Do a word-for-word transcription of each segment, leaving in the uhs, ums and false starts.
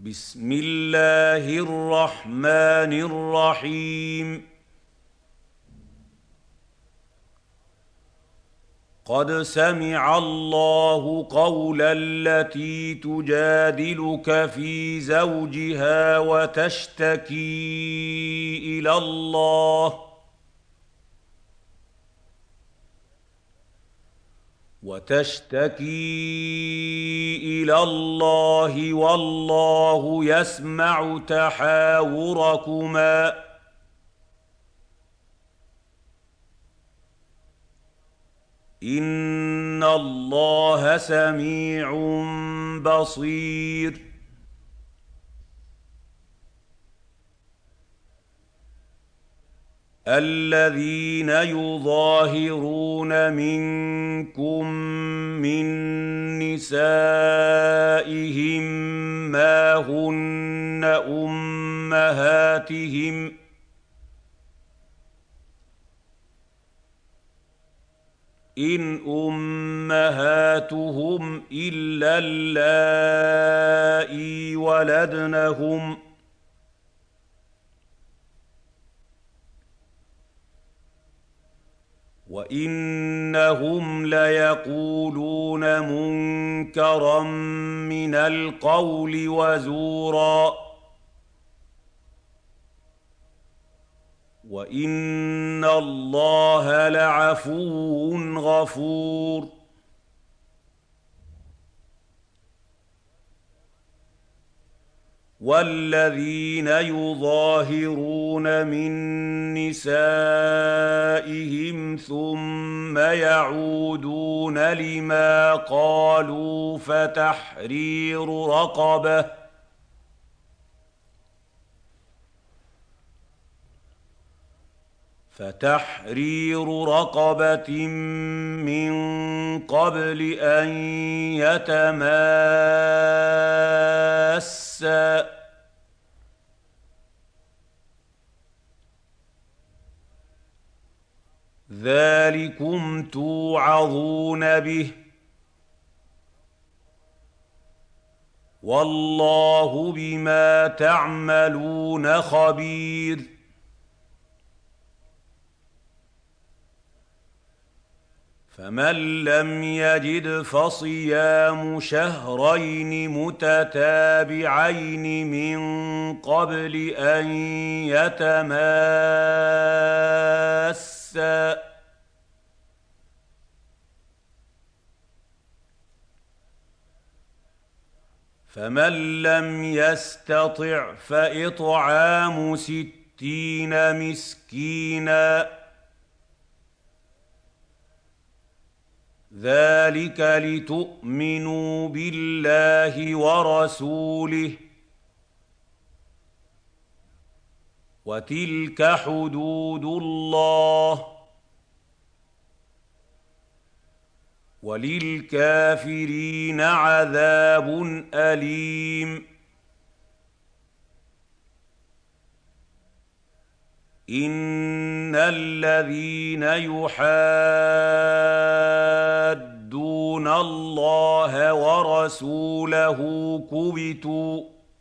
بسم الله الرحمن الرحيم. قد سمع الله قول التي تجادلك في زوجها وتشتكي إلى الله وتشتكي إلى الله والله يسمع تحاوركما إن الله سميع بصير. الذين يظاهرون منكم من نسائهم ما هن أمهاتهم إن أمهاتهم إلا اللائي ولدنهم وإنهم ليقولون منكرا من القول وزورا وإن الله لعفو غفور. والذين يظاهرون من نسائهم ثم يعودون لما قالوا فتحرير رقبة فتحرير رقبة من قبل أن يتماسا ذلكم توعظون به والله بما تعملون خبير. فمن لم يجد فصيام شهرين متتابعين من قبل أن يتماسا فمن لم يستطع فإطعام ستين مسكينا ذلك لتؤمنوا بالله ورسوله وتلك حدود الله وللكافرين عذاب أليم. إن الذين يحادون الله ورسوله كبتوا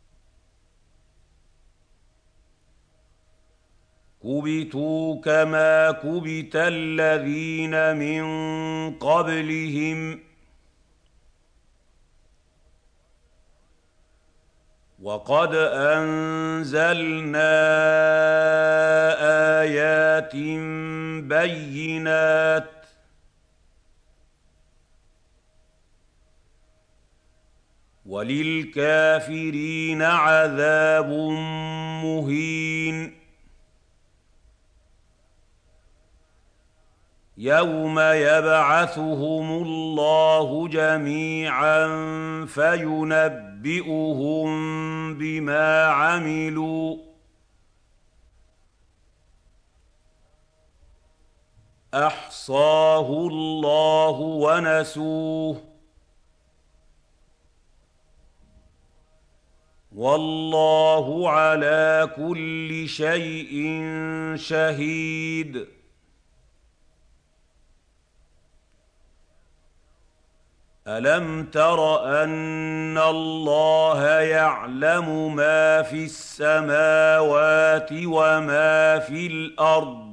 كبتوا كما كبت الذين من قبلهم وقد أنزلنا آيات بينات وللكافرين عذاب مهين. يوم يبعثهم الله جميعا فينبئهم بما عملوا أحصاه الله ونسوه والله على كل شيء شهيد. ألم تر أن الله يعلم ما في السماوات وما في الأرض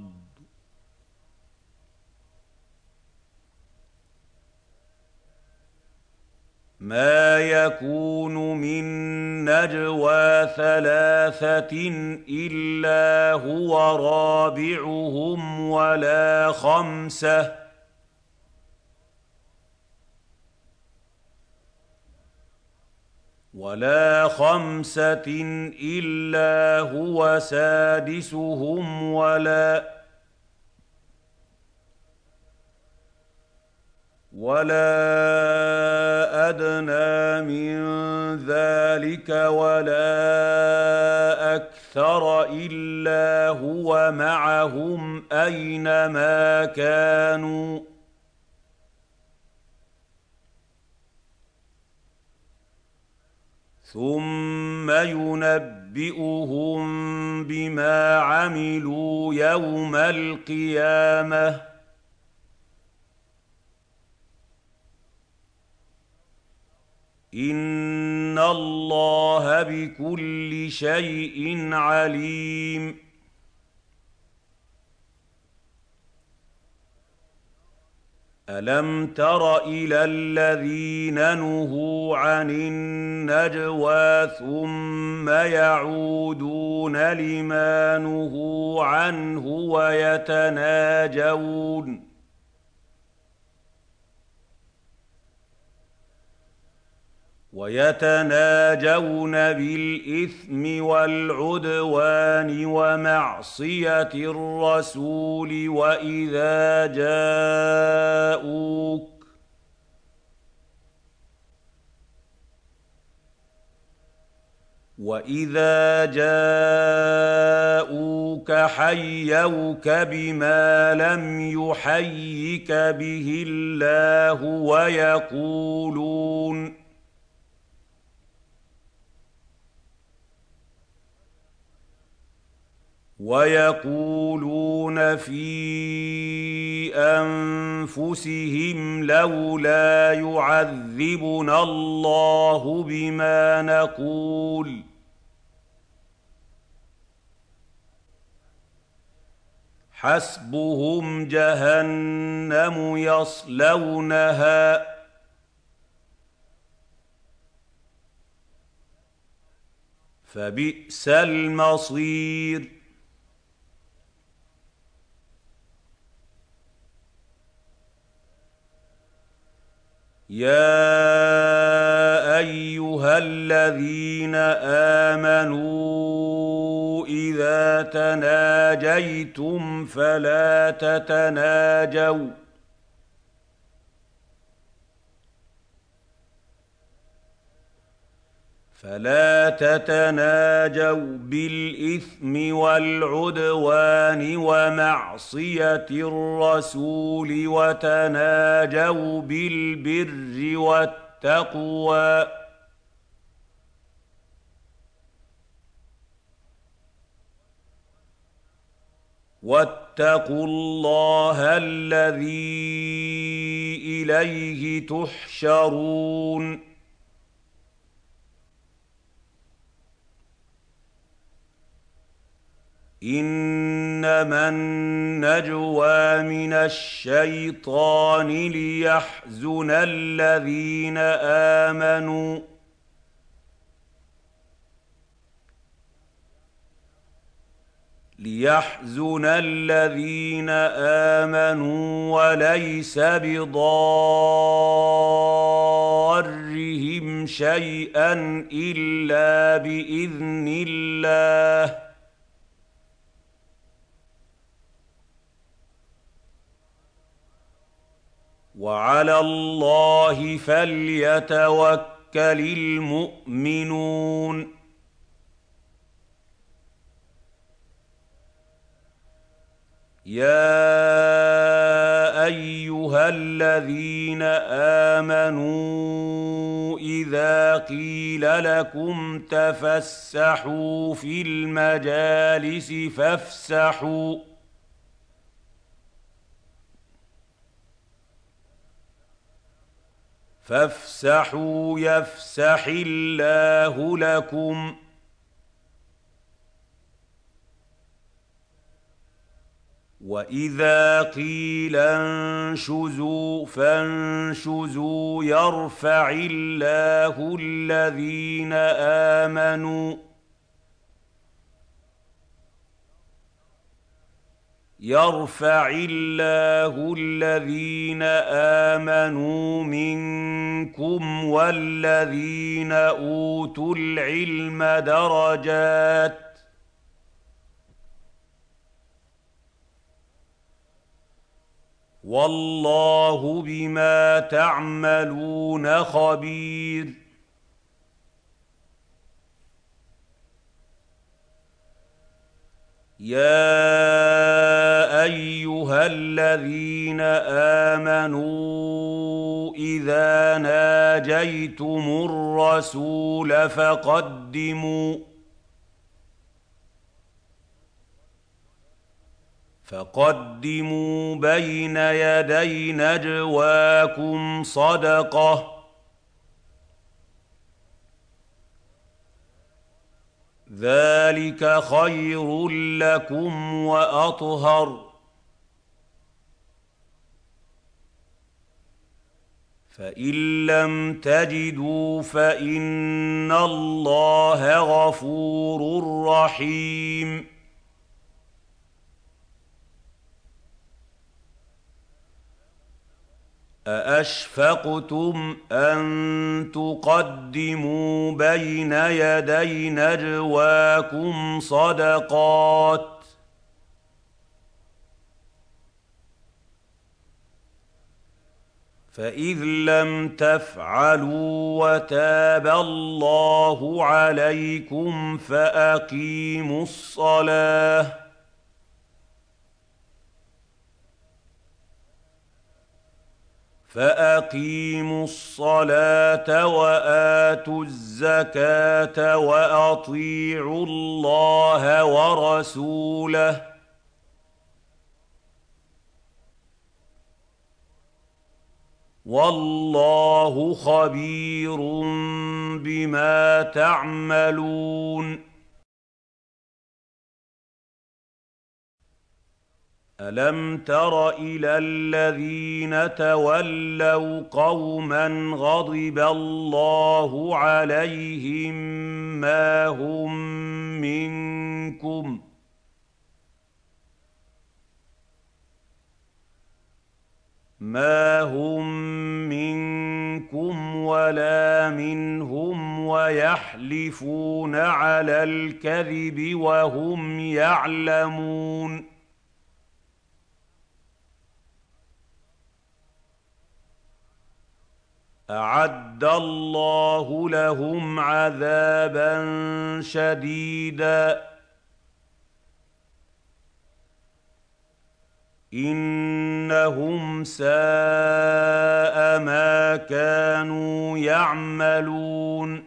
ما يكون من نجوى ثلاثة إلا هو رابعهم ولا خمسة ولا خمسة إلا هو سادسهم ولا ولا أدنى من ذلك ولا أكثر إلا هو معهم أينما كانوا ثم ينبئهم بما عملوا يوم القيامة إن الله بكل شيء عليم ألم تر إلى الذين نهوا عن النجوى ثم يعودون لما نهوا عنه ويتناجون ويتناجون بالإثم والعدوان ومعصية الرسول وإذا جاءوك وإذا جاءوك حيوك بما لم يحيك به الله ويقولون ويقولون في أنفسهم لولا يعذبنا الله بما نقول حسبهم جهنم يصلونها فبئس المصير يا أيها الذين آمنوا إذا تناجيتم فلا تتناجوا فلا تتناجوا بالإثم والعدوان ومعصية الرسول وتناجوا بالبر والتقوى واتقوا الله الذي إليه تحشرون إنما النجوى من الشيطان ليحزن الذين آمنوا ليحزن الذين آمنوا وليس بضارهم شيئا إلا بإذن الله وعلى الله فليتوكل المؤمنون يا أيها الذين آمنوا إذا قيل لكم تفسحوا في المجالس فافسحوا فافسحوا يفسح الله لكم وإذا قيل انشزوا فانشزوا يرفع الله الذين آمنوا يرفع الله الذين آمنوا منكم والذين أوتوا العلم درجات والله بما تعملون خبير يا أيها الذين آمنوا إذا ناجيتم الرسول فقدموا فقدموا بين يدي نجواكم صدقة ذلك خير لكم وأطهر فإن لم تجدوا فإن الله غفور رحيم أأشفقتم أن تقدموا بين يدي نجواكم صدقات فإذ لم تفعلوا وتاب الله عليكم فأقيموا الصلاة فأقيموا الصلاة وآتوا الزكاة وأطيعوا الله ورسوله والله خبير بما تعملون ألم تر إلى الذين تولوا قوما غضب الله عليهم ما هم منكم ما هم منكم ولا منهم ويحلفون على الكذب وهم يعلمون أعد الله لهم عذابا شديدا إنهم ساء ما كانوا يعملون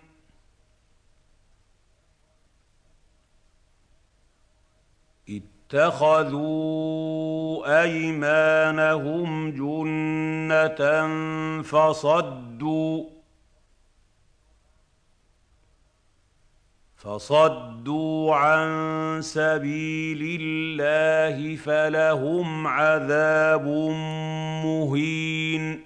اتخذوا أيمانهم جنة فصدوا فصدوا عن سبيل الله فلهم عذاب مهين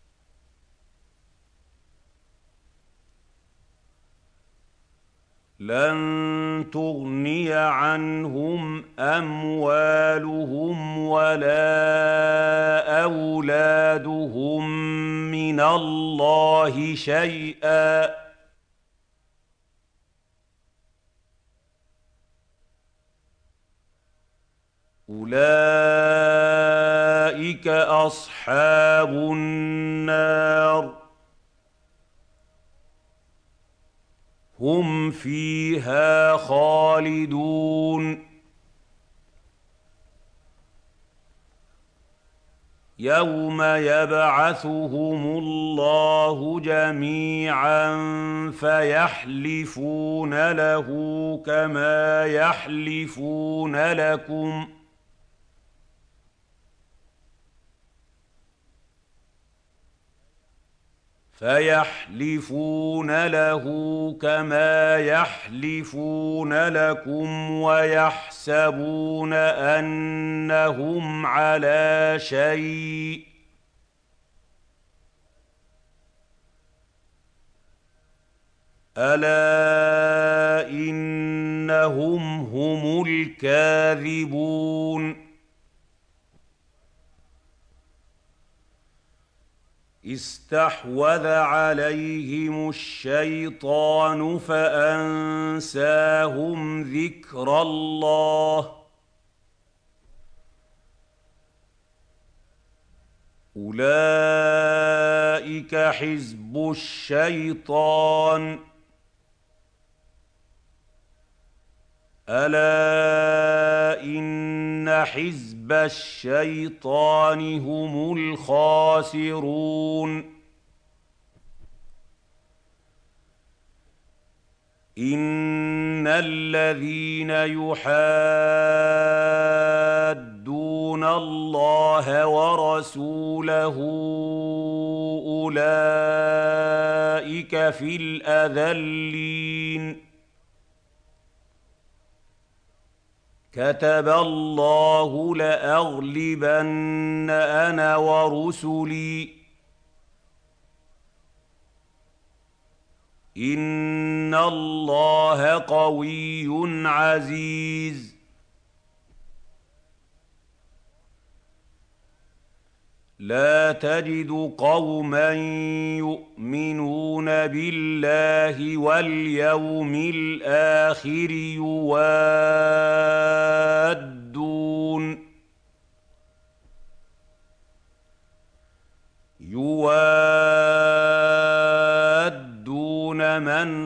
لن تغني عنهم أموالهم ولا أولادهم من الله شيئا أولئك أصحاب النار هم فيها خالدون يوم يبعثهم الله جميعا فيحلفون له كما يحلفون لكم فيحلفون له كما يحلفون لكم ويحسبون أنهم على شيء ألا إنهم هم الكاذبون استحوذ عليهم الشيطان فأنساهم ذكر الله أولئك حزب الشيطان ألا إن حزب الشيطان هم الخاسرون إن الذين يحادون الله ورسوله أولئك في الأذلين كتب الله لأغلبن أنا ورسلي إن الله قوي عزيز لا تجد قوما يؤمنون بالله واليوم الآخر يوادون يوادون من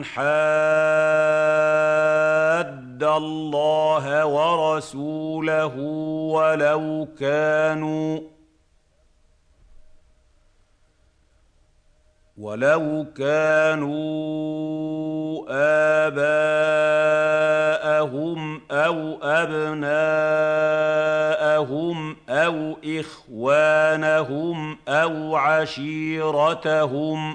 حاد الله ورسوله ولو كانوا ولو كانوا آباءهم أو أبناءهم أو إخوانهم أو عشيرتهم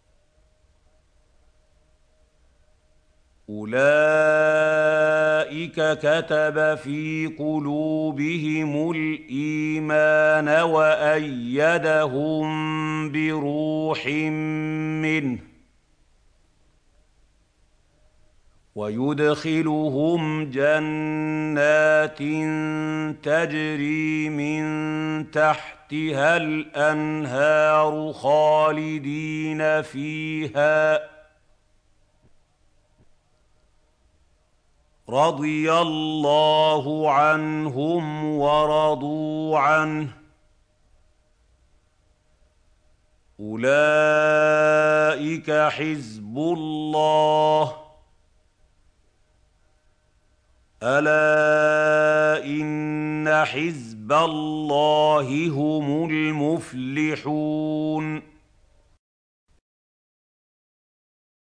أولئك كتب في قلوبهم الإيمان وأيدهم بروح منه ويدخلهم جنات تجري من تحتها الأنهار خالدين فيها رضي الله عنهم ورضوا عنه أولئك حزب الله ألا إن حزب الله هم المفلحون